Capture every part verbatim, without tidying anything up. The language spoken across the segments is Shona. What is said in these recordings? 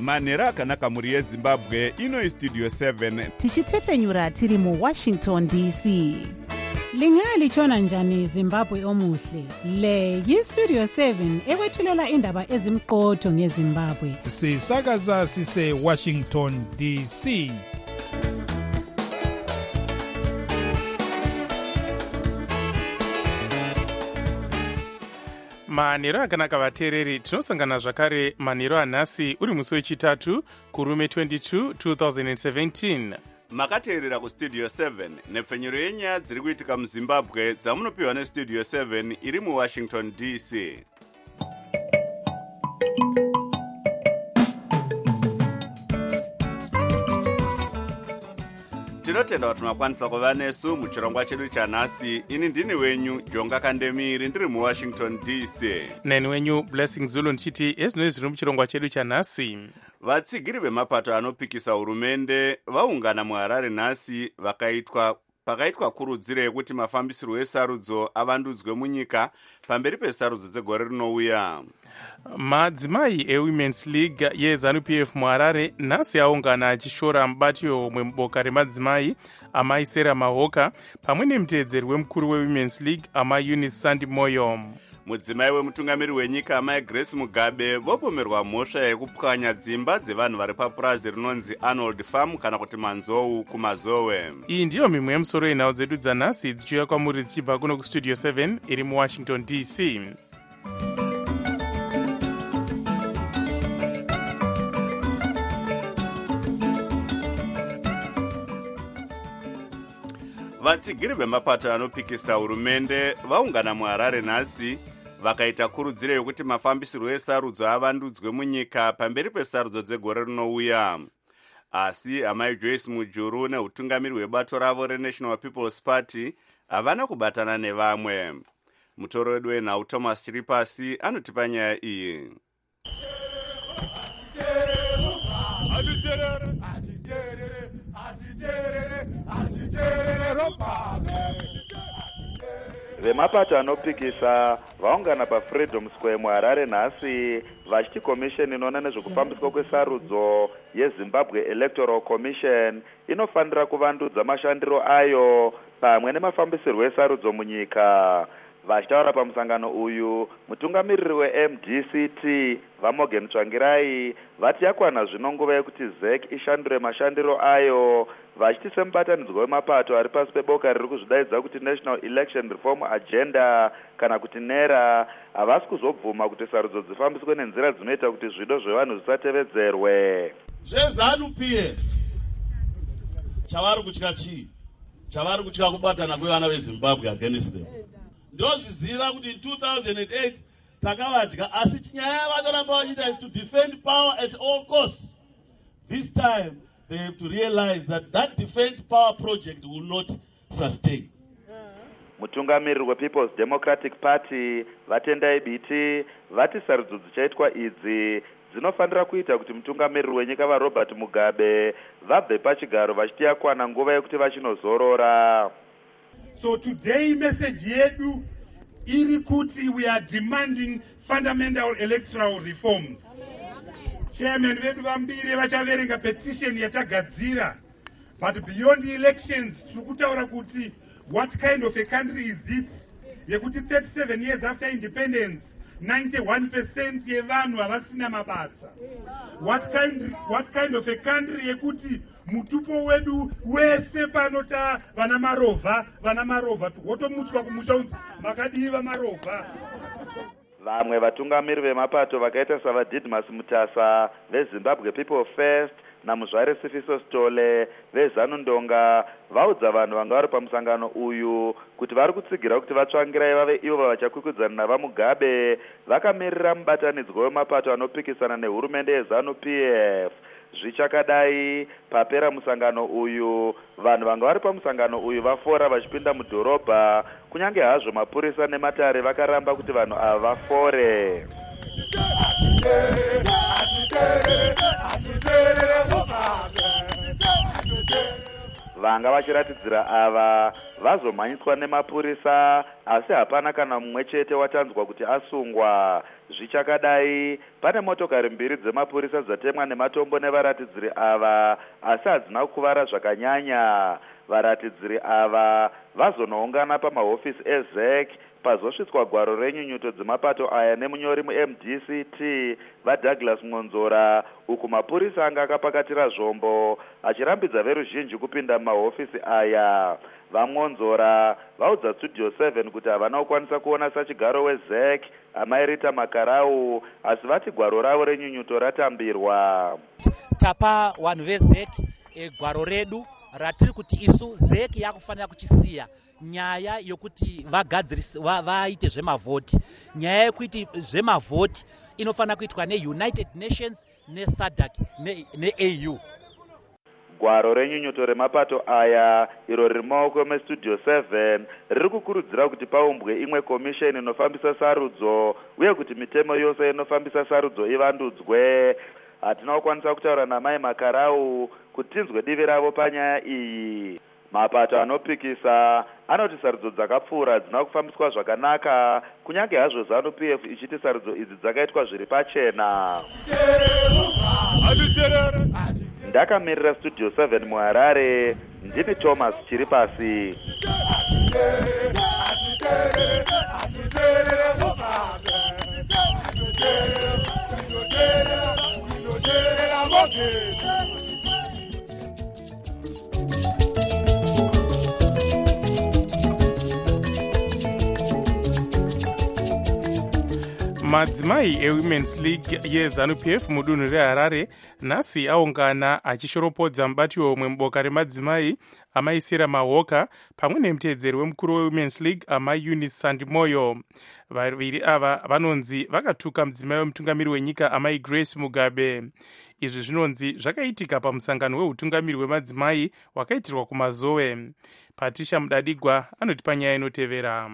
manhero akanaka mhuri yezimbabwe. Ino istudio seven tichitefenyura tiri muwashington D C. Lingalitshona njani Zimbabwe omuhle? Le yistudio seven ekwethulela indaba ezimqotho ngeZimbabwe. Sisakaza sise Washington D C. manhero akanaka vateereri, tinosangana zvakare manhero anhasi uri musi wechitatu kurume twenty-two twenty seventeen. makateerera kustudio seven nepfenyuro yenyaya dziri kuitika muzimbabwe dzamunopiwa nestudio seven iri muwashington D C. tinotenda kuti makwanisa kuva nesu muchirongwa chedu chanhasi. Ini ndini wenyu Jonga Kandemiri ndiri muwashington D C. neni wenyu Blessing Zulu ndichiti ezvinoi zviri muchirongwa chedu chanhasi. vatsigiri vemapato anopikisa hurumende vaungana muHarare nhasi vakaitwa pakaitwa kurudziro yekuti mafambisirwo esarudzo avandudzwe munyika pamberi pesarudzo dzegore rinouya. madzimai eWomen's League yeZANU-P F muHarare nhasi aungana achishora mubati wehomwe muboka remadzimai amai Sarah Mahoka pamwe nemutevedzeri wemukuru weWomen's League amai Eunice Sandi Moyo. mudzimai wemutungamiri wenyika amai Grace Mugabe vopomerwa mhosva yekupwanya dzimba dzevanhu vari papurazi rinonzi Arnold Farm kana kuti Manzou kumazowe. iyi ndiyo mimwe yemusoro yenhau dzedu dzanhasi dzichiuya kwamuri dzichibva kuno kustudio seven iri muwashington D C. vatsigiri vemapato anopikisa hurumende vaungana muHarare nhasi vakaita kurudziro yekuti mafambisirwo esarudzo avandudzwe munyika pamberi pesarudzo dzegore rinouya. asi amai Joyce Mujuru neutungamiri hwebato ravo reNational People's Party havana kubatana nevamwe. mutoro wedu wenhau Thomas Chiripasi anotipa nyaya iyi. vemapato anopikisa vaungana paFreedom Square muHarare nhasi vachiti komisheni inoona nezvekufambiswa kwesarudzo yeZimbabwe Electoral Commission inofanira kuvandudza mashandiro ayo pamwe nemafambisirwo esarudzo munyika. vachitaura pamusangano uyu mutungamiriri weM D C T vaMorgan Tsvangirai vati yakwana zvino nguva yekuti Z E C ishandure mashandiro ayo, vachiti semubatanidzwa wemapato ari pasi peboka riri kuzvidaidza kuti National Election Reform Agenda kana kuti NERA havasi kuzobvuma kuti sarudzo dzifambiswe nenzira dzinoita kuti zvido zvevanhu zvisatevedzerwe. zveZANU-P F chavari kutya chii? chavari kutya kubatana kwevana veZimbabwe against them. ndozviziva kuti in two thousand eight takavadya, asi nyaya yavanoramba vachiita is to defend power at all costs. This time they have to realize that that defend power project will not sustain. mutungamiriri wePeople's Democratic Party vatendai biti vati sarudzo dzichaitwa idzi dzinofanira kuita kuti mutungamiriri wenyika vaRobert Mugabe vabve pachigaro vachiti yakwana nguva yekuti vachinozorora. So today message yedu iri kuti we are demanding fundamental electoral reforms. Chairman vedu vambiri vachaverenga petition yatagadzira, but beyond the elections tikutaura kuti what kind of a country is it yekuti thirty-seven years after independence ninety-one percent yevanhu havasina mabasa. What kind, what kind of a country yekuti mutupo wedu wese panota vana marovha vana marovha wotomutswa kumusha unzi makadiva marovha. vamwe vatungamiri vemapato vakaita savaDidmus Mutasa veZimbabwe People First naMuzvare Sifiso Stole veZANU Ndonga vaudza vanhu vanga vari pamusangano uyu kuti vari kutsigira kuti vatsvangirai vave ivo vachakwikwidzana navaMugabe vakamirira mubatanidzwa wemapato anopikisana nehurumende yeZANU-P F. zvichakadai papera musangano uyu vanhu vanga vari pamusangano uyu vafora vachipinda mudhorobha, kunyange hazvo mapurisa nematare vakaramba kuti vanhu ava vafore. vanga vachiratidzira ava vazomhanyiswa nemapurisa, asi hapana kana mumwe chete watanzwa kuti asungwa. Zvichakadai, pane motokari mbiri dzemapurisa dzatemwa nematombo nevaratidziri ava, asi hadzina kukuvara zvakanyanya. Varatidziri ava vazonoungana pamahofisi ezec pazosvitswa gwaro renyunyuto dzemapato aya nemunyori mu-M D C T vaDouglas Monzora, uku mapurisa anga akapakatira zvombo achirambidza veruzhinji kupinda mumahofisi aya. VaMonzora vaudza Studio seven kuti havana kukwanisa kuona sachigaro wezec amai Rita Makarau, asi vati gwaro ravo renyunyuto ratambirwa. Tapa vanhu vezec e gwaro redu ratiri kuti isu zec yakufanira kuchisiya nyaya yokuti vagadzirise vaite zvemavhoti. Nyaya yokuti zvemavhoti inofanira kuitwa neUnited Nations neSADC neA U. Gwaro renyunyuto remapato aya iro riri mumaoko meStudio seven riri kukurudzira kuti paumbwe imwe komisheni inofambisa sarudzo uye kuti mitemo yose inofambisa sarudzo ivandudzwe. Hatina kukwanisa kutaura namai Makarau kuti tinzwe divi ravo panyaya iyi. Mapato anopikisa anoti sarudzo dzakapfuura dzina kufambiswa zvakanaka, kunyange hazvo ZANU-P F ichiti sarudzo idzi dzakaitwa zviri pachena. Ndakamirira Studio seven muHarare, ndini Thomas Chiripasi. Madzimai eWomen's League yeZANU-P F mudunhu reHarare nhasi aungana achishoropodza mubatiro umwe muboka remadzimai amai Sarah Mahoka pamwe nemutedzeri wemukuru weWomen's League amai Eunice Sandimoyo. Vaviri ava vanonzi vakatuka mudzimai wemutungamiri wenyika amai Grace Mugabe. Izvi zvinonzi zvakaitika pamusangano weutungamiri wemadzimai wakaitirwa kumazowe. Patricia Mudadigwa anotipa nyaya inotevera.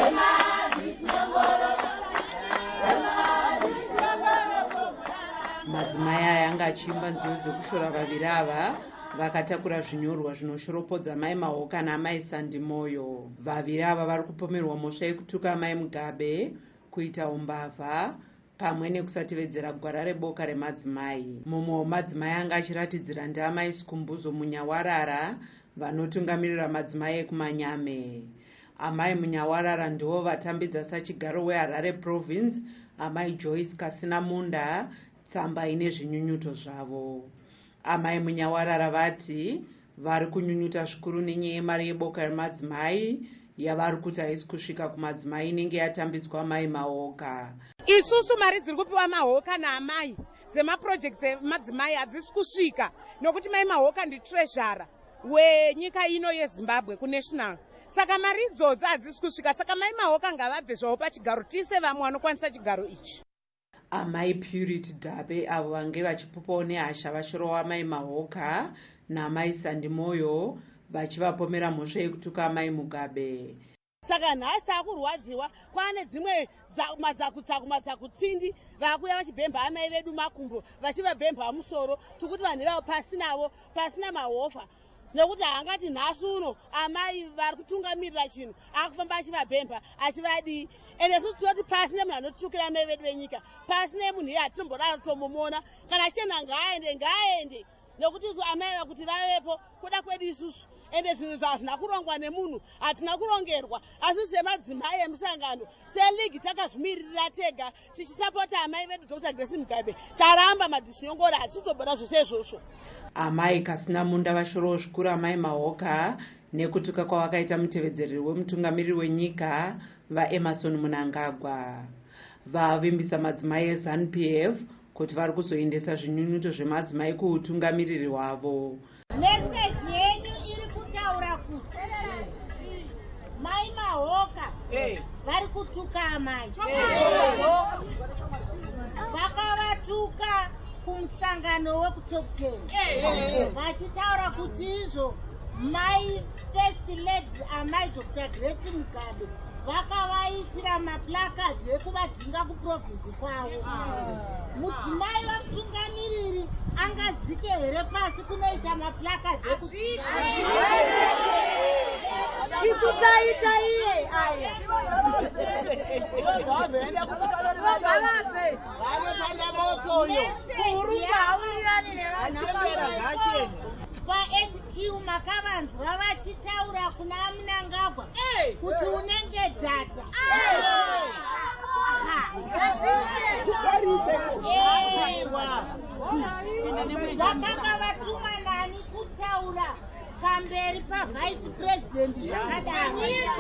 Madzimai aya anga achiimba nziyo dzekushora vaviri ava vakatakura zvinyorwa zvinoshoropodza mai Mahoka naamai Sandimoyo. Vaviri ava vari kupomerwa mhosva yekutuka amai Mugabe, kuita umbavha pamwe nekusatevedzera gwara reboka remadzimai. Mumwe wemadzimai anga achiratidzira ndiamai Sikumbuzo Munyawarara vanotungamirira madzimai ekumanyame. Amai Munyawarara ndivo vatambidza sachigaro weHarare Province amai Joyce Kasinamunda tsamba ine zvinyunyuto zvavo. Amai Munyawarara vati vari kunyunyuta zvikuru nenyaya yemari yeboka remadzimai yavari kuti haisi kusvika kumadzimai inenge yatambidzwa amai Mahoka. Isusu mari dziri kupiwa Mahoka naamai dzemapurojekti dzemadzimai hadzisi kusvika nokuti mai Mahoka nditreasure wenyika ino yeZimbabwe kunational. Saka mari idzodzo hadzisi kusvika, saka mai Mahoka ngavabve zvavo pachigaro, tise vamwe vanokwanisa chigaro ichi. Amai Purity Dabe avo vange vachipupawo nehasha vashoro wamai Mahoka naamai Sandimoyo vachivapomera mhosva yekutuka amai Mugabe. Saka nhasi takurwadziwa kwane dzimwe madzakutsaku madzakutsindi vakuya vachibhemba amai vedu makumbo vachivabhemba musoro tukuti vanhu vavo pasi navo pasina mahofa nekuti haangati nhasi uno amai vari kutungamirira chinhu akufamba achivabhemba achivadii. Ende isusu tinoti pasi nemunhu anotukira amai vedu venyika, pasi nemunhu iye hatimbodaro tomumona, kana chena ngaaende ngaaende nekuti isu amai vakuti vavepo kuda kwedu isusu. Ende zvinhu zvazvina kurongwa nemunhu hatina kurongerwa, asi semadzimai emusangano seligi takazvimirira tega tichisapota amai vedu Doctor Grace Mugabe taramba madzishinyongora hatitoboda zvose izvozvo. Amai Kasinamunda vashorowo zvikuru amai Mahoka nekutuka kwavakaita mutevedzeri wemutungamiriri wenyika vaEmerson Munangagwa. Vavimbisa madzimai eZANU-P F kuti vari kuzoendesa zvinyunyuto zvemadzimai kuutungamiriri hwavo. Meseji yenyu iri kutaura kuti mai Mahoka vari kutuka amai, vakavatuka kumusangano wekutop ten vachitaura kuti izvo my first lady amai Doctor Grace Mugabe vakavaitira maplakadzi ekuvadzinga kuprovinsi kwavo. Mudzimai wamutungamiriri angadzike here pasi kunoita maplakadzi ekuti isu taita iye aya paH Q makavanzwa vachitaura kuna Mnangagwa kuti unenge dhata. Vakanga vatuma nani kutaura pamberi pavice president zvakadaro.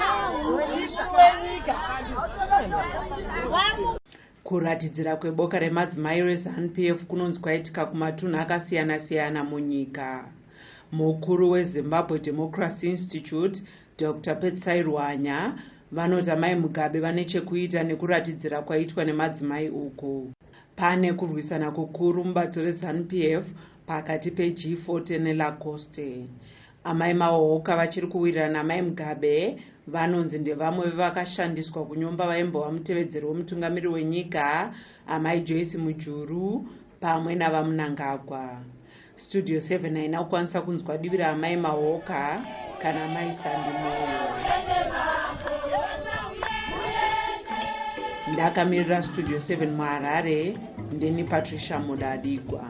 Kuratidzira kweboka remadzimai reZANU P F kunonzi kwaitika kumatunhu akasiyana-siyana munyika. Mukuru weZimbabwe Democracy Institute Doctor Petsai Rwanya vanoti amai Mugabe vane chekuita nekuratidzira kwaitwa nemadzimai uku. Pane kurwisana kukuru mubato reZANU P F pakati peG forty neLacoste. Amai Mahoka vachiri kuwirirana amai Mugabe vanonzi ndevamwe vakashandiswa kunyomba vaimbova mutevedzeri wemutungamiri wenyika amai Joyce Mujuru pamwe navaMnangagwa. Studio seven haina kukwanisa kunzwa divi raamai Mahoka kana amai Sandimoyo. Ndakamirira Studio seven muHarare, ndini Patricia Mudadigwa.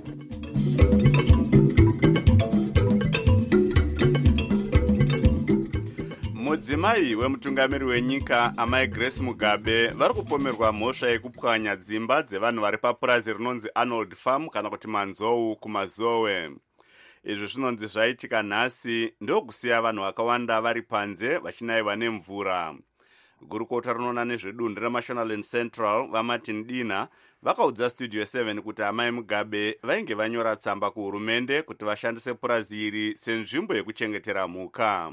Mudzimai wemutungamiri wenyika amai Grace Mugabe vari kupomerwa mhosva yekupwanya dzimba dzevanhu vari papurazi rinonzi Arnold Farm kana kuti Manzou kumazowe. Izvi zvinonzi zvaitika nhasi ndokusiya vanhu vakawanda vari panze vachinaiwa nemvura. Gurukota rinoona nezvedunhu reMashonaland Central vaMartin Dina vakaudza Studio seven kuti amai Mugabe vainge vanyora tsamba kuhurumende kuti vashandise purazi iri senzvimbo yekuchengetera mhuka.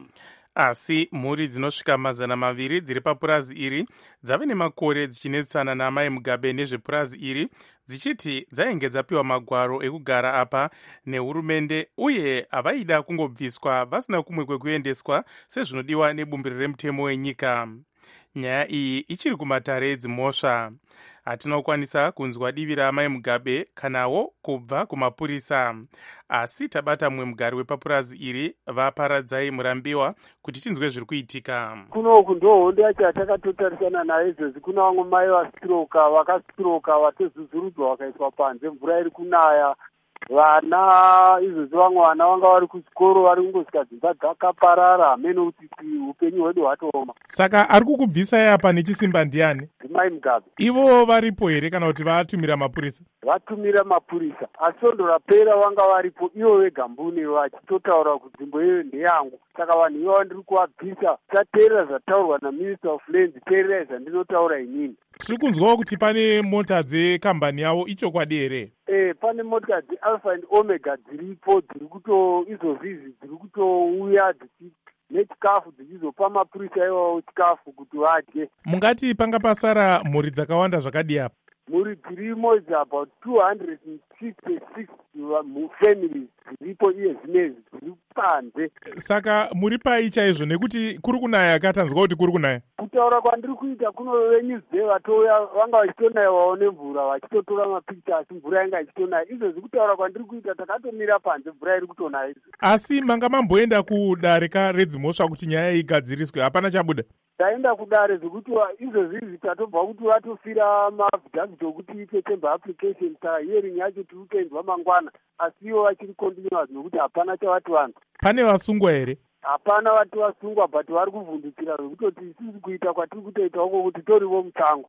Asi mhuri dzinosvika mazana maviri dziri papurazi iri dzave nemakore dzichinetsana naamai Mugabe nezvepurazi iri dzichiti dzainge dzapiwa magwaro ekugara apa nehurumende uye havaida kungobviswa vasina kumwe kwekuendeswa sezvinodiwa nebumbiro remutemo wenyika. Nyaya iyi ichiri kumatare edzimhosva. Hatina kukwanisa kunzwa divi raamai Mugabe kanawo kubva kumapurisa. Asi tabata mumwe mugari wepapurazi iri vaparadzai murambiwa kuti tinzwe zviri kuitika. Kunoku ndohondo yacho yatakatotarisana nayo izvozvi. Kuna vamwe mai vasitroka vakasitroka vatozuzurudza vakaiswa panze, mvura iri kunaya. Vana izvozvi vamwe vana vanga vari kuchikoro vari kungosvika dzimba dzakaparara hamene kuti upenyu hwedu hwatooma. Saka ari kukubvisai apa nechisimba ndiani? Dzimai Mugabe. Ivo varipo here kana kuti vatumira mapurisa? Vatumira mapurisa. Asi svondo rapera vanga varipo ivo vega mbune vachitotaura kuti nzvimbo iyo ndeyangu. Saka vanhu ivo ndiri kuvabvisa. Tateerera zvataurwa naMinister of Lands, teererai zvandinotaura inini. Tiri kunzwawo kuti pane mota dzekambani yavo, ichokwadi here? Eh, pane mota dzeAlpha and Omega dziripo dziri kuto izvozvizi dziri kutouya dzichi nechikafu dzichizopa mapurisa iwawo chikafu kuti vadye. Mungati panga pasara mhuri dzakawanda zvakadi apa? Mhuri dzirimo is about two hundred sixty-six families dziripo iye zvinezvi dziri panze. Saka muri pai chaizvo nekuti kuri kunaya katanzwa kuti kuri kunaya? Kutaura kwandiri kuita kuno veNewsday vatouya vanga vachitonaiwawo nemvura vachitotora mapikicha asi mvura yanga ichitonaya. Izvozvi kutaura kwandiri kuita takatomira panze mvura iri kutonaya. Asi manga mamboenda kudarika redzimhosva kuti nyaya igadziriswe, hapana chabuda? Taenda kudare zvekuti izvozvi tatobva kuti vatofira mavhidhavhidho kuti iite temba application ta hearing yacho tiri kutoenzwa mangwana asi ivo vachiri continuous nokuti hapana chavati vanhu. Pane vasungwa here? Hapana vati vasungwa but vari kuvhundukira zvekutoti isisi kuita kwatiri kutoita uko kuti torivo mutango.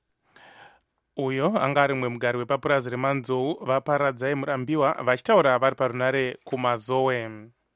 Uyo anga ari mumwe mugari wepapurazi reManzou vaparadzai murambiwa vachitaura vari parunare kumazowe.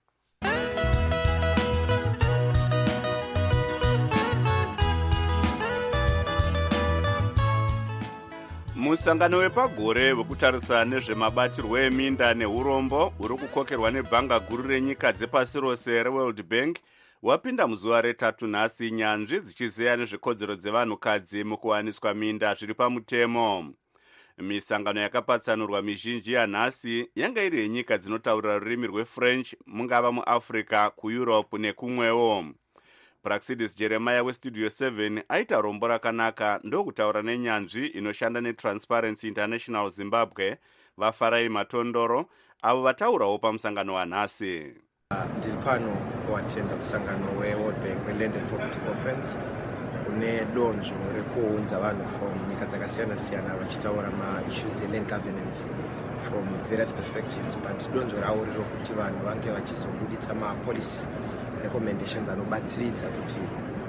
Musangano wepagore wekutarisa nezvemabatirwo eminda neurombo uri kukokerwa nebhanga guru renyika dzepasi rose reWorld Bank wapinda muzuva retatu nhasi, nyanzvi dzichizeya nezvekodzero dzevanhukadzi mukuwaniswa minda zviri pamutemo. misangano yakapatsanurwa mizhinji yanhasi yanga iri yenyika dzinotaurira rurimi rwefrench, mungava muafrica, kueurope nekumwewo. Praxidis Jeremiah westudio seven aita rombo rakanaka ndokutaura nenyanzvi inoshanda neTransparency International Zimbabwe, vaFarai Matondoro, avo vataurawo pamusangano wanhasi. Ndiri pano kuatenda musangano weWorld Bank weLand and Poverty Conference une donzvo rekuunza vanhu from nyika dzakasiyana-siyana vachitaura maissues eland governance from various perspectives, but donzvo ravo riro kuti vanhu vange vachizobuditsa mapolicy recommendations anobatsiridza kuti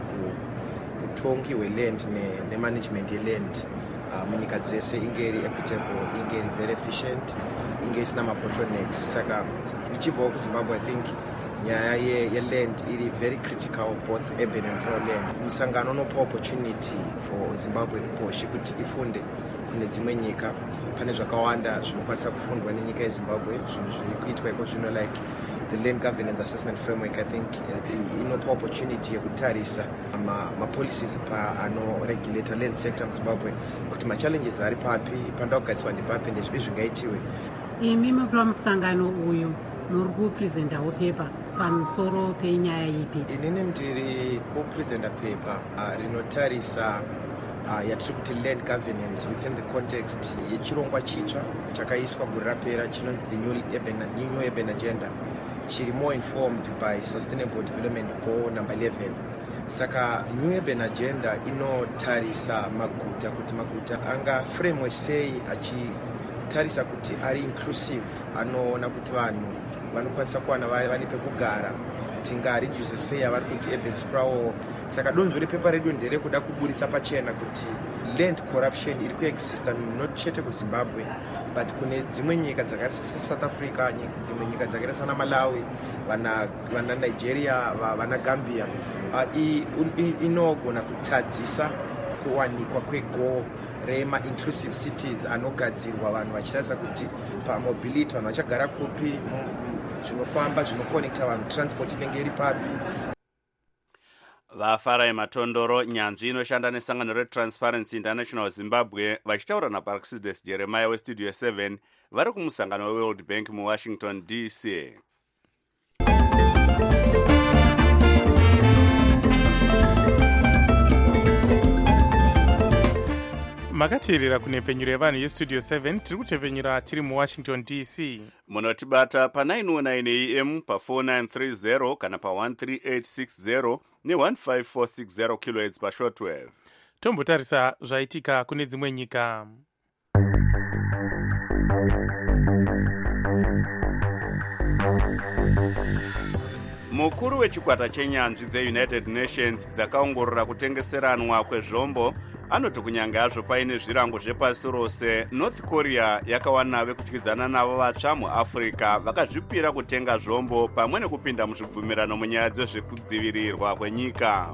utongi hweland nemanagement yeland munyika dzese inge iri equitable, inge iri very efficient, inge isina mabottlenecks. Saka ichibvawo kuZimbabwe, I think nyaya yeland iri very critical, both urban and rural land. Musangano unopa opportunity for Zimbabwe kuposhi kuti ifunde kune dzimwe nyika. Pane zvakawanda zvinokwanisa kufundwa nenyika yeZimbabwe, zvinhu zviri kuitwa iko zvino like the land governance assessment framework. I think uh, inopa opportunity yekutarisa ma, ma policies pa ano regulate land sector muZimbabwe kuti ma challenges ari papi, panda kugaiswa ndipapi ndezvipi zvingaitiwe. Imi mumusangano uyu muri kupresentawo paper pamusoro penyaya ipi? Inini ndiri kupresenta paper uh, rinotarisa uh, yatiri kuti land governance within the context yechirongwa chitsva chakaiswa gore rapera chino the new urban, new urban agenda, chiri more informed by sustainable development goal number eleven. Saka new urban agenda inotarisa maguta kuti maguta anga framework sei achitarisa kuti ari inclusive, anoona kuti vanhu vanokwanisa kuwana vane pekugara, tingareduce sei avari kuti urban sprawl. Saka donzvo repepa redu nderekuda kuburitsa pachena kuti land corruption iri kuexista not chete kuZimbabwe but kune dzimwe nyika dzakaita seSouth Africa, dzimwe nyika dzakaita sana Malawi, vana vana Nigeria, vana Gambia, uh, inogona kutadzisa kuwanikwa kwego rema inclusive cities anogadzirwa vanhu vachitarisa kuti pamobility vanhu vachagara kupi, zvinofamba zvinoconnecta vanhu, transport inenge iri papi. vaFarai Matondoro, nyanzvi inoshanda nesangano reTransparency International Zimbabwe, vachitaura naPraxidis Jeremiah westudio seven vari kumusangano weWorld Bank muWashington D C. makateerera kunhepfenyuro yevanhu yestudio seven. tiri kutepfenyura tiri muWashington D C. munotibata pa nine oh nine A M, pa four nine three zero kana pa one three eight six zero ne one five four six zero kilohertz pa shortwave. tombotarisa zvaitika kune dzimwe nyika. mukuru wechikwata chenyanzvi dzeUnited Nations dzakaongorora kutengeseranwa kwezvombo anoti kunyange hazvo paine zvirango zvepasi rose, North Korea yakawana vekutyidzana navo vatsva muAfrica vakazvipira kutenga zvombo pamwe nekupinda muzvibvumirano munyaya dzezvekudzivirirwa kwenyika.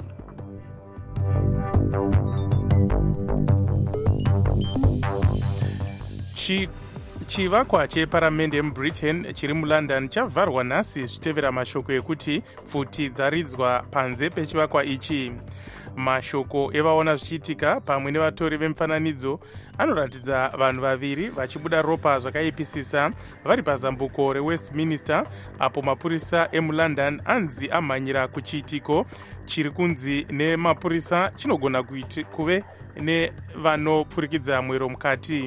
Chi chivakwa cheparamende mubritain chiri mulondon chavharwa nhasi zvichitevera mashoko ekuti pfuti dzaridzwa panze pechivakwa ichi. Mashoko evaona zvichiitika pamwe nevatori vemifananidzo anoratidza vanhu vaviri vachibuda ropa zvakaipisisa vari pazambuko reWestminster, apo mapurisa emulondon anzi amhanyira kuchiitiko chiri kunzi nemapurisa chinogona kuve nevanopfurikidza mwero mukati.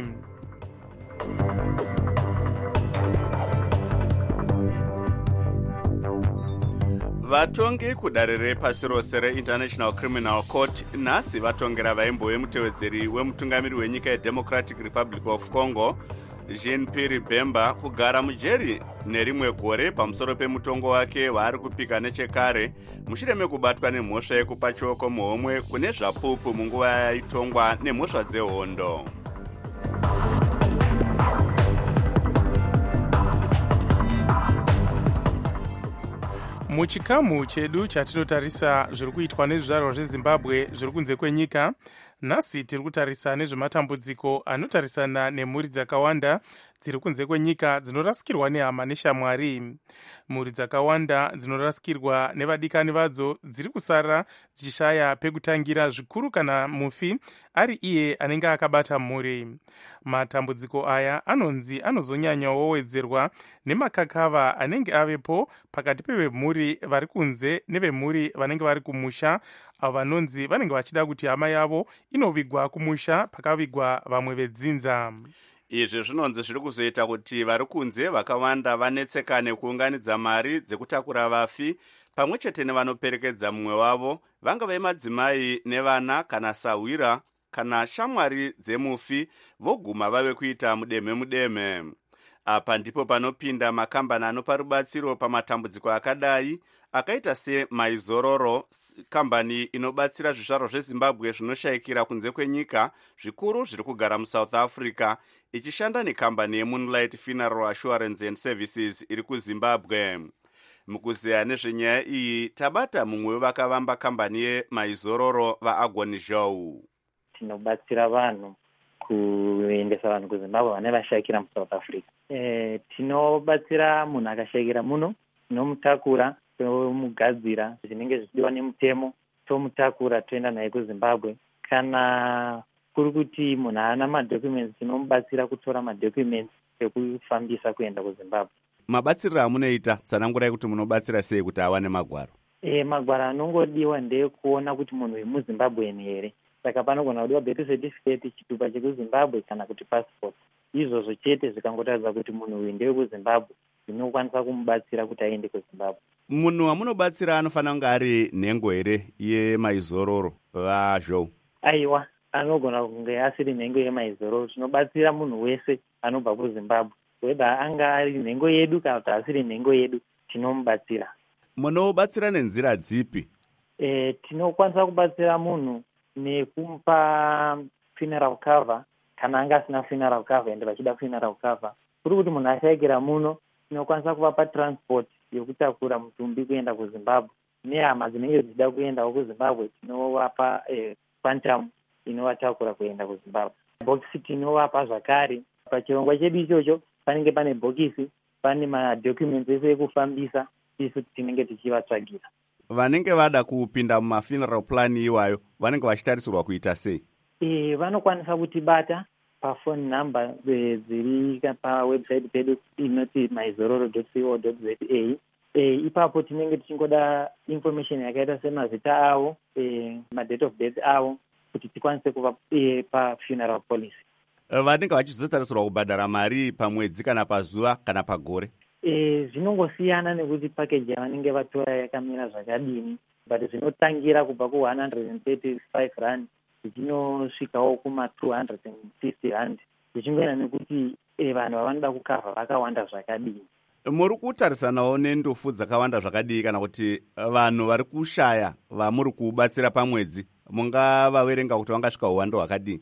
vatongi kudare repasi rose reInternational Criminal Court nhasi vatongera vaimbo vemutevedzeri wemutungamiri wenyika yeDemocratic Republic of Congo Jean-Pierre Bemba kugara mujeri nerimwe gore pamusoro pemutongo wake waari kupika nechekare mushure mekubatwa nemhosva yekupa choko muhomwe kune zvapupu munguva yaitongwa nemhosva dzehondo. muchikamu chedu chatinotarisa zviri kuitwa nezvizvarwa zveZimbabwe zviri kunze kwenyika, nhasi tiri kutarisa nezvematambudziko anotarisana nemhuri dzakawanda dziri kunze kwenyika dzinorasikirwa nehama neshamwari. Mhuri dzakawanda dzinorasikirwa nevadikani vadzo dziri kusara dzichishaya pekutangira, zvikuru kana mufi ari iye anenge akabata mhuri. Matambudziko aya anonzi anozonyanyawowedzerwa nemakakava anenge avepo pakati pevemhuri vari kunze nevemhuri vanenge vari kumusha, avo vanonzi vanenge vachida kuti hama yavo inovigwa kumusha pakavigwa vamwe vedzinza. Izvi zvinonzi zviri kuzoita kuti vari kunze vakawanda vanetsekane kuunganidza mari dzekutakura vafi pamwe chete nevanoperekedza mumwe wavo, vanga vemadzimai nevana kana sahwira kana shamwari dzemufi, voguma vave kuita mudeme mudeme. Apa ndipo panopinda makambani anopa rubatsiro pamatambudziko akadai, akaita seMaizororo, kambani inobatsira zvizvarwa zveZimbabwe zvinoshayikira kunze kwenyika, zvikuru zviri kugara muSouth Africa, ichishanda nekambani yeMoonlight Funeral Assurance and Services iri kuZimbabwe. Mukuzeya nezvenyaya iyi tabata mumwe wevakavamba kambani yeMaizororo, vaAgoni Zhou. Tinobatsira vanhu kuendesa vanhu kuZimbabwe vane vashayikira muSouth Africa. E, tinobatsira munhu akashayikira muno, tinomutakura, tomugadzira zvinenge zvichidiwa nemutemo, tomutakura toenda naye kuZimbabwe. Kana kuri kuti munhu haana madocuments, tinomubatsira kutora madocuments ekufambisa kuenda kuZimbabwe. Mabatsiro amunoita, tsanangurai kuti munobatsira sei kuti awane magwaro? E, magwaro anongodiwa ndekuona kuti munhu wemuZimbabwe here. Saka panogona kudiwa birth certificate, chitupa chekuZimbabwe kana kuti passport. Izvozvo chete zvikangotaridza kuti munhu uyu ndewe kuZimbabwe, zvinokwanisa kumubatsira kuti aende kuZimbabwe. Munhu wamunobatsira anofanira kunge ari nhengo here yeMaizororo, vaZhou? Aiwa, anogona kunge asiri nhengo yeMaizororo. Tinobatsira munhu wese anobva kuZimbabwe, whether anga ari nhengo yedu kana kuti asiri nhengo yedu, tinomubatsira. Munobatsira nenzira dzipi? E, tinokwanisa kubatsira munhu nekumupa funeral cover kana anga asina funeral cover ende vachida funeral cover. Kuri kuti munhu ashayikira muno, tinokwanisa kuvapa transport yokutakura mutumbi kuenda kuZimbabwe. Nehama dzinenge dzichida kuendawo kuZimbabwe, tinovapa eh, quantum inovatakura kuenda kuZimbabwe. Bhokisi tinovapa zvakare. Pachirongwa chedu ichocho panenge pane bhokisi, pane madocuments ese ekufambisa, isu tinenge tichivatsvagira. Vanenge vada kupinda mumafuneral plan iwayo vanenge vachitarisirwa kuita sei? E, vanokwanisa kutibata pafone number e, dziri pawebsite pedu inoti maizororo dot co dot za. E, ipapo tinenge tichingoda information yakaita semazita avo, e, madate of death avo, kuti tikwanise kuva e, pafuneral policy. Vanenge vachizotarisirwa kubhadhara mari pamwedzi kana pazuva kana pagore? E, zvinongosiyana nekuti package yavanenge vatora yakamira zvakadini, but zvinotangira kubva ku one hundred thirty-five rand zvichinosvikawo kuma two hundred fifty rand, zvichingoenda nekuti e, vanhu vavanoda kukavha vakawanda zvakadini. Muri kutarisanawo nendofu dzakawanda zvakadii, kana kuti vanhu vari kushaya vamuri kubatsira pamwedzi mungavaverenga kuti vangasvika uwando hwakadii?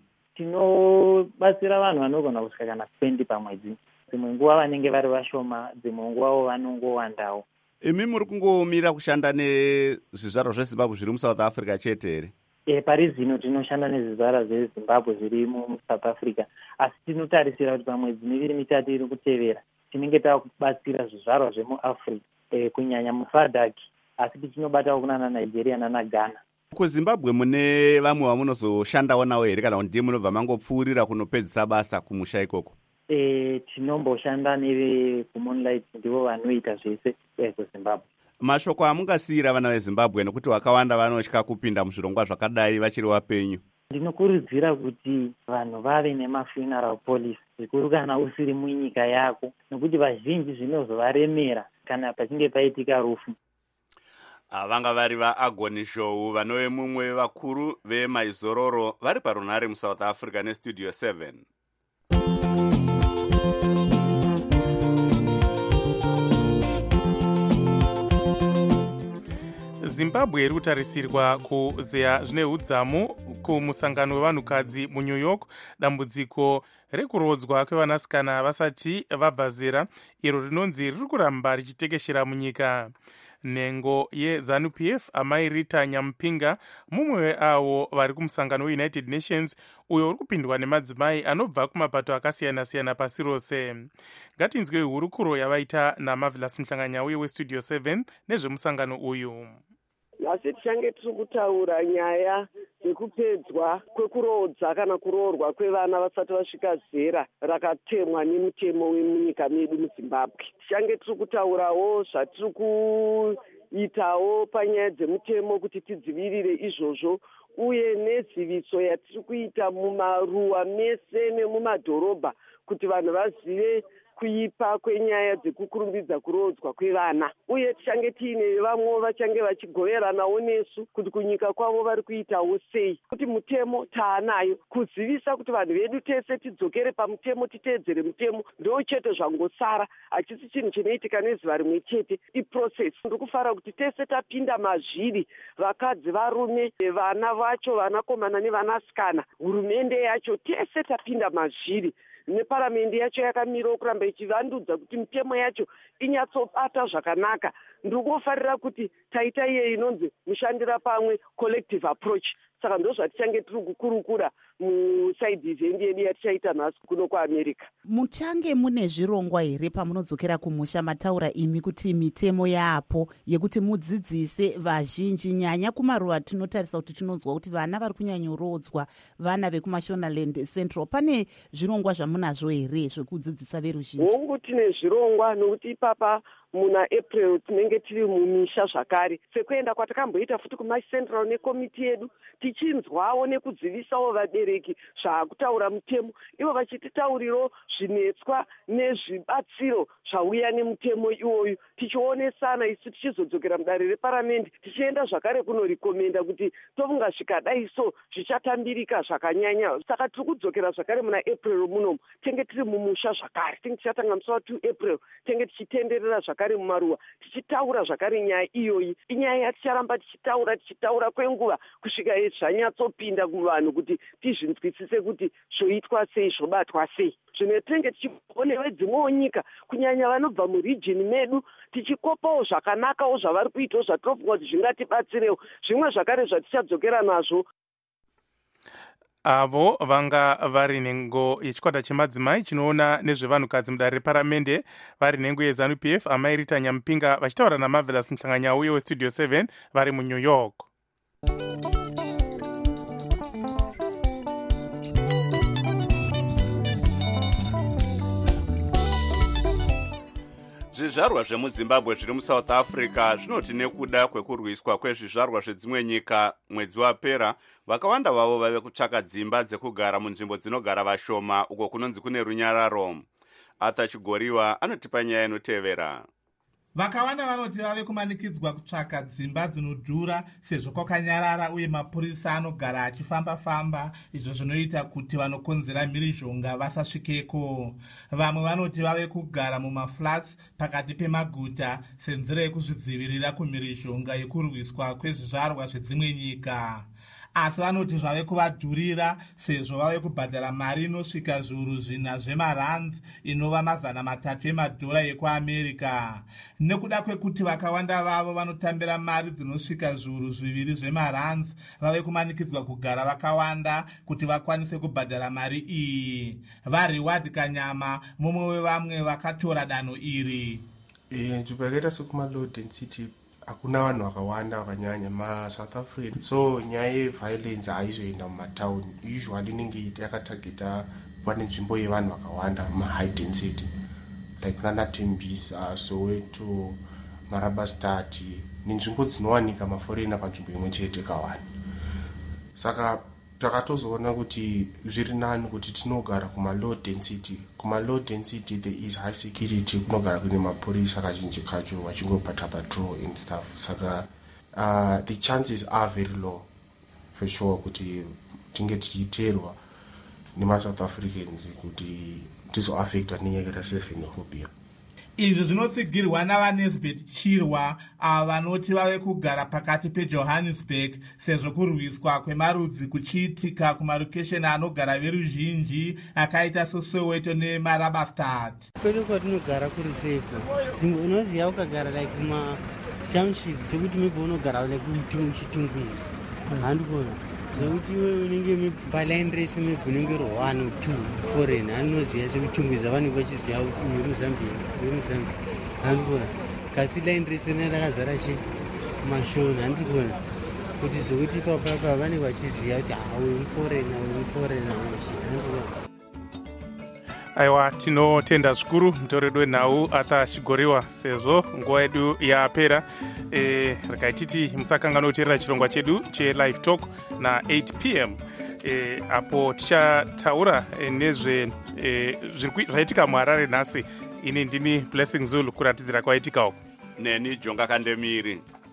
Tinobatsira vanhu vanogona kusvika kana twenty pamwedzi. Dzimwe nguva vanenge vari vashoma, dzimwe nguvawo vanongowandawo. Imi muri kungomira kushanda nezvizvarwa zveZimbabwe zviri muSouth Africa chete here? E, pari zvino tinoshanda nezvizvarwa zveZimbabwe zviri muSouth Africa, asi tinotarisira kuti pamwedzi miviri mitatu iri kutevera tinenge takubatsira zvizvarwa zvemuAfrica, e, kunyanya muSADC, asi tichinobatawo kunana Nigeria nana Ghana. KuZimbabwe mune vamwe vamunozoshandawo nawo here, kana kuti ndiye munobva mangopfuurira kunopedzisa basa kumusha ikoko? E, tinomboshanda nevekuMoonlight, ndivo vanoita zvese kuZimbabwe. Mashoko amungasiyira vana veZimbabwe nekuti vakawanda vanotya kupinda muzvirongwa zvakadai vachiri vapenyu? Ndinokurudzira kuti vanhu vave nemafuneral policy, zvikuru kana usiri munyika yako, nekuti vazhinji zvinozovaremera kana pachinge paitika rufu. Vanga vari vaAgoni Zhou, vanove mumwe vakuru veMaizororo, vari parunhare muSouth Africa neStudio seven. Zimbabwe iri kutarisirwa kuzeya zvine udzamu kumusangano wevanhukadzi muNew York dambudziko rekurodzwa kwevanasikana vasati vabva zera, iro rinonzi riri kuramba richitekeshera munyika. nhengo yeZANU-P F amai Rita Nyampinga, mumwe weavo vari kumusangano weUnited Nations uyo uri kupindwa nemadzimai anobva kumapato akasiyana-siyana pasi rose. Ngatinzwe hurukuro yavaita naMarvelous Mhlanganyauye weStudio seven nezvemusangano uyu. Nhasi tichange tiri kutaura nyaya yekupedzwa kwekuroodza kana kuroorwa kwevana vasati vasvika zera rakatemwa nemutemo wemunyika medu muZimbabwe. Tichange tiri kutaurawo zvatiri kuitawo panyaya dzemutemo kuti tidzivirire izvozvo, uye neziviso yatiri kuita mumaruwa mese nemumadhorobha kuti vanhu vazive kuipa kwenyaya dzekukurumbidza kuroodzwa kwevana. Uye tichange tiine vamwe vachange vachigoveranawo nesu kuti kunyika kwavo vari kuitawo sei, kuti mutemo taanayo, kuzivisa kuti vanhu vedu tese tidzokere pamutemo, titeedzere mutemo, ndo chete zvangosara, hachisi chinhu chinoitika nezuva rimwe chete, iprocess. Ndiri kufara kuti tese tapinda mazviri, vakadzi, varume, vana vacho, vanakomana nevanasikana, hurumende yacho, tese tapinda mazviri. Neparamende yacho yakamirawo kuramba ichivandudza kuti mitemo yacho inyatsobata zvakanaka. Ndiri kufarira kuti taita iye inonzi mushandira pamwe, collective approach. Saka ndo zvatichange tiri kukurukura musaidhi event yedu yatichaita nhasi kuno kuAmerica. Muchange mune zvirongwa here pamunodzokera kumusha mataura imi kuti mitemo yaapo yekuti mudzidzise vazhinji, nyanya kumaruwa tinotarisa kuti tinonzwa kuti vana vari kunyanyorodzwa, vana vekuMashonaland Central. Pane zvirongwa zvamunazvo here zvekudzidzisa veruzhinji? Hongu tine zvirongwa, nokuti ipapa muna April tinenge tiri mumisha zvakare, sekuenda kwatakamboita futi kumaCentral nekomiti yedu, tichinzwawo nekudzivisawo vabereki zvaakutaura mutemo, ivo vachititauriro zvinetswa nezvibatsiro zvauya nemutemo iwoyu, tichionesana isu tichizodzokera mudare reparamende, tichienda zvakare kunorikomenda kuti tofunga zvikadai so zvichatambirika zvakanyanya. Saka tiri kudzokera zvakare muna April munomu, tenge tiri mumusha zvakare, tenge tichatanga musi wa two April, tenge tichitenderera zvakare mumaruwa, tichitaura zvakare nyaya iyoyi. Inyaya yaticharamba tichitaura tichitaura kwenguva kusvika zvanyatsopinda kuvanhu kuti tizvinzwisise kuti zvoitwa sei, zvobatwa sei. Zvimwe tinenge tichionewo dzimwewo nyika, kunyanya vanobva murijini medu, tichikopawo zvakanakawo zvavari kuitawo zvatinofunga kuti zvingatibatsirewo, zvimwe zvakare zvatichadzokera nazvo. Avo vanga vari nhengo yechikwata chemadzimai chinoona nezvevanhukadzi mudare reparamende, vari nhengo yeZANU-P F amai Rita Nyampinga vachitaura naMarvelous Mhlanganyauye weStudio seven vari muNew York. Zvizvarwa zvemuZimbabwe zviri muSouth Africa zvinoti nekuda kwekurwiswa kwezvizvarwa zvedzimwe nyika mwedzi wapera, vakawanda vavo vave kutsvaka dzimba dzekugara munzvimbo dzinogara vashoma uko kunonzi kune runyararo. Arthur Chigoriwa anotipa nyaya inotevera. Vakawanda vanoti vave kumanikidzwa kutsvaka dzimba dzinodhura sezvo kwakanyarara uye mapurisa anogara achifamba-famba, izvo zvinoita kuti vanokonzera mhirizhonga vasasvikeko. Vamwe vanoti vave kugara mumaflats pakati pemaguta senzira yekuzvidzivirira kumhirizhonga yekurwiswa kwezvizvarwa zvedzimwe nyika. Asi vanoti zvave kuvadhurira sezvo vave kubhadhara mari inosvika zviuru zvina zvemarands, inova mazana matatu emadhora ekuAmerica. Nekuda kwekuti vakawanda vavo vanotambira mari dzinosvika zviuru zviviri zvemarands, vave kumanikidzwa kugara vakawanda kuti vakwanise kubhadhara mari iyi. VaReward Kanyama, mumwe wevamwe vakatora danho iri. Nzvimbo yakaita sekuma-low density hakuna vanhu vakawanda vakanyanya maSouth Africa, so nyaya yeviolence haizoenda mumatauni. Usually inenge yakatageta pane nzvimbo yevanhu vakawanda mahigh density, like kunana Tembisa, Soweto, Marabastad, nenzvimbo dzinowanika maforena panzvimbo imwe chete kawani. Saka takatozoona kuti zviri nani kuti tinogara kuma-low density. Kuma-low density there is high security, kunogara kune mapurisa kazhinji kacho vachingopata patrol and stuff. Saka uh, the chances are very low for sure kuti tinge tichiterwa nemaSouth Africans kuti tizoaffectwa nenyaya yakaita sefenophobia. Izvi zvinotsigirwa navaNesbeth Chirwa, ava vanoti vave kugara pakati peJohannesburg sezvo kurwiswa kwemarudzi kuchiitika kumarokesheni anogara veruzhinji akaita seSoweto neMarabastad. Kwedu kwatinogara kuri safe. Dzimwe unoziva ukagara like kuma township sokuti maybe unogara like uchitungwiza handikona nokuti iwe unenge palaindresi maybe unenge uri one two foreign anoziva sekutungwiza vanenge vachiziva muzambia muzambia handikona kasi laindresi rina rakazara chi mashoni handikona kuti zokuti ipapapa vanenge vachiziva kuti uyu muforena uyu muforena handikona. Aiwa, tinotenda zvikuru mutoredi wenhau Arthur Chigoriwa sezvo nguva yedu yapera. E, rakaititi musakanganwa kuteerera chirongwa chedu chelive talk na eight p m e, apo tichataura e, nezve e, zvaitika muHarare nhasi. Ini ndini Blessing Zulu kuratidzira kwaitika uko. Neni Jonga Kandemiri.